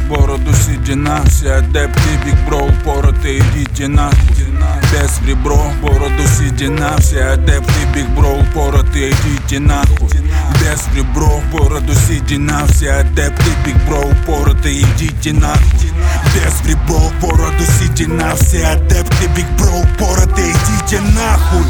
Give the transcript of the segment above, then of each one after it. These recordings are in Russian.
бороду седина. Все адепты Биг Бро упороты, идите нахуй. Без в ребро, бороду седина. Все адепты Биг Бро упороты, идите нахуй. Без в ребро, бороду седина. Все адепты Биг Бро упороты, идите нахуй. Без в ребро, бороду седина. Все адепты Биг Бро упороты, идите нахуй.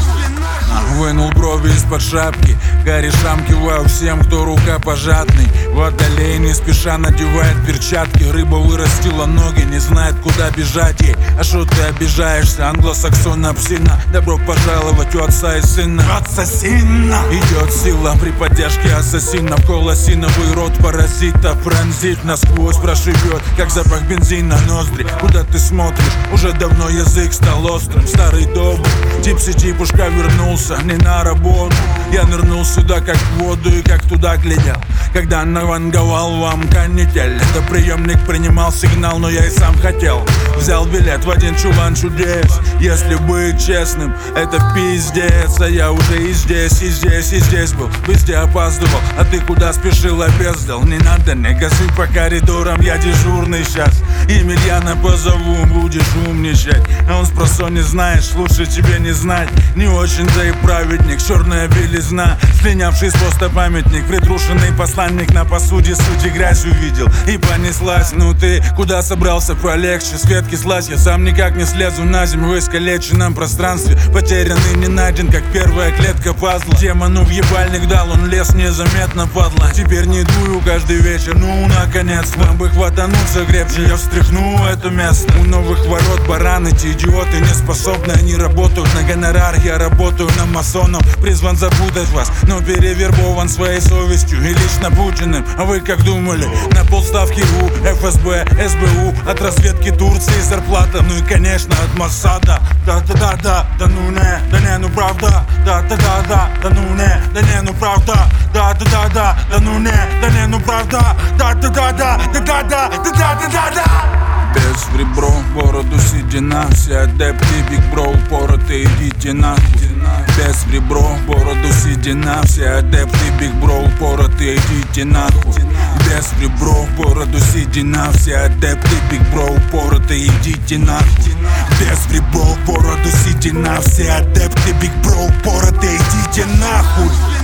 Вынул брови из-под шапки, корешам киваю всем, кто рукопожатный. Водолей не спеша надевает перчатки. Рыба вырастила ноги, не знает, куда бежать ей. А шо ты обижаешься, англосаксона псина? Добро пожаловать у отца и сына. Ассасина! Идет сила при поддержке ассасинов. Колосиновый рот паразита пронзит, насквозь прошибет, как запах бензина ноздри. Куда ты смотришь? Уже давно язык стал острым. Старый добрый Типси-типушка вернулся не на работу. Я нырнул сюда как в воду и как туда глядел, когда наванговал вам канитель. Это приемник принимал сигнал, но я и сам хотел. Взял билет в один чулан чудес. Если быть честным, это пиздец. А я уже и здесь, и здесь, и здесь был. Везде опаздывал, а ты куда спешил, опездал. Не надо, не газуй по коридорам, я дежурный сейчас. Емельяна позову, будешь умничать. А он спросо не знаешь, лучше тебе не знать. Не очень-то и праведник, черная белизна. Слинявший с поста памятник, притрушенный посланник. На посуде суть и грязь увидел и понеслась. Ну ты куда собрался полегче? С ветки слазь, я сам никак не слезу на землю в искалеченном пространстве. Потерянный не найден, как первая клетка пазла. Демону в ебальник дал, он лез незаметно, падла. Теперь не дую каждый вечер, ну наконец-то. Нам бы хватануться крепче, я встряхну это место. У новых ворот бараны, эти идиоты не способны. Они работают на гонорар, я работаю на масонов. Призван запутать вас, но перевербован своей совестью и лично Путиным. А вы как думали? На полставки у ФСБ, СБУ, от разведки Турции зарплата. Ну и конечно от Моссада. Да-да-да-да, да ну не, ну правда. Да-да-да-да, да ну не, ну правда. Да-да-да-да, да ну не, ну правда. Да-да-да-да, да-да-да, да-да-да-да. Без в ребро, бороду седина. Все адепты Биг Бро упороты, идите нахуй. Без в ребро, бороду седина. Все адепты Биг Бро упороты, идите нахуй. Без в ребро, бороду седина. Все адепты Биг Бро упороты, идите нахуй. Без в ребро, бороду седина. Все адепты Биг Бро упороты, идите нахуй.